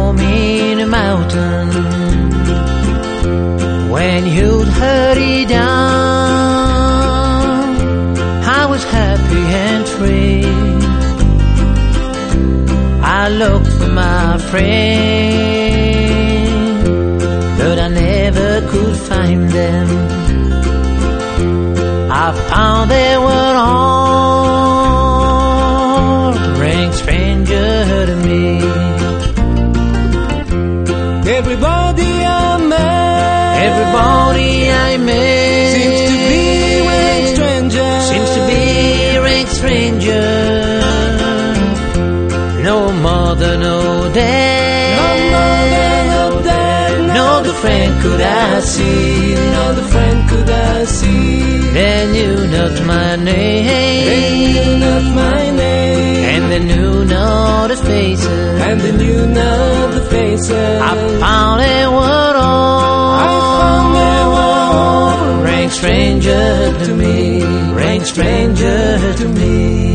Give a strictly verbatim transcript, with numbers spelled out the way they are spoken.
home in a mountain. When you'd hurry down, I was happy and free. I looked for my friend, but I never could find them. I found they were all rang stranger to me. Everybody I met, everybody I met seems to be rang stranger, seems to be rang stranger. No mother, no dad, no mother, no dad, no good friend could I see, no other friend could I see. They knew not my name, they knew not my name, and they knew not the faces, and they knew not the faces. I found they were all, I found they were all rang stranger to me, rang stranger to me.